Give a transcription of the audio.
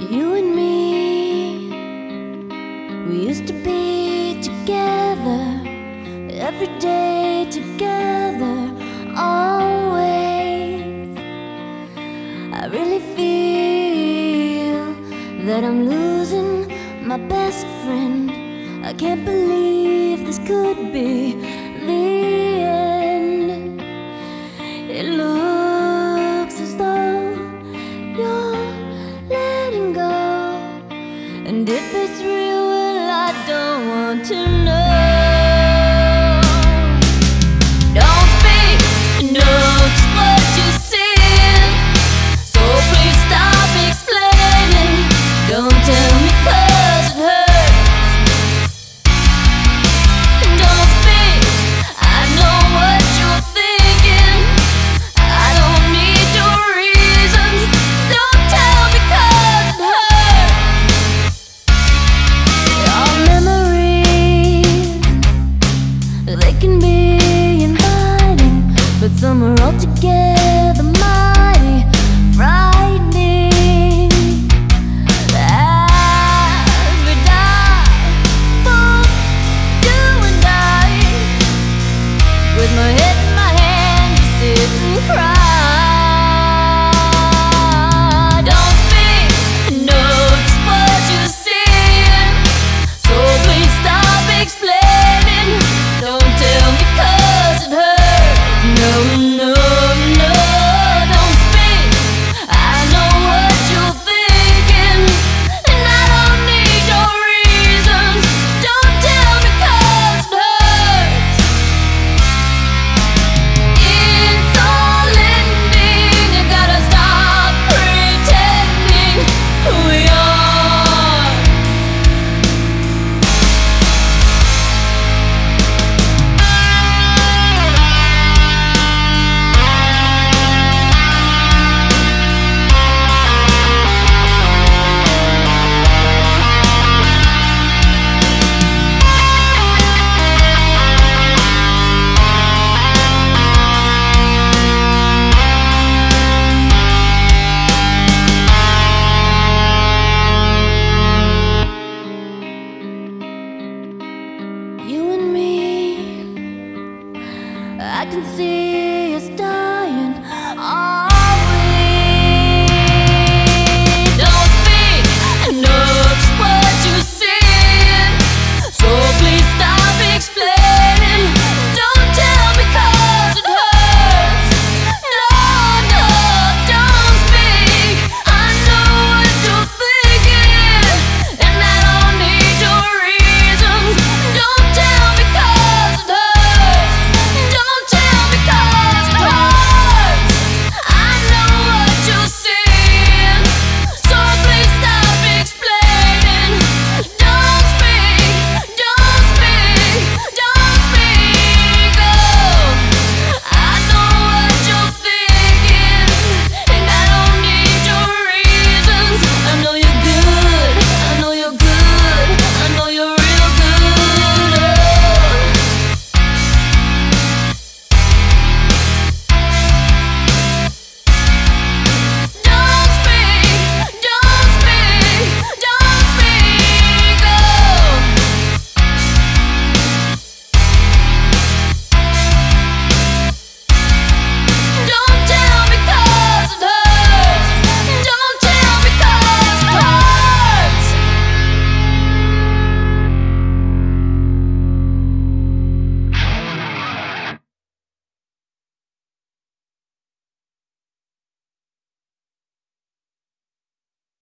You and me, we used to be together, every day together, always. I really feel that I'm losing my best friend. I can't believe this could be the end. It looks as though you're letting go, and if it's real, well, I don't want to know. Don't speak, know just what you're saying, so please stop explaining. Don't tell me 'cause it hurts. Don't speak, I know what you're thinking. I don't need your reasons. Don't tell me 'cause it hurts. Our memories, they can be inviting, but some are altogether mighty frightening. As we die, both you and I, with my head in my hand, just sit and cry. Don't speak, know just what you're saying, so please stop explaining. Don't tell me 'cause it hurts. No, no, no, don't speak. I know what you're thinking, and I don't need your reasons. Don't tell me 'cause it hurts. It's all ending. I gotta stop pretending who we are. You and me, I can see a star.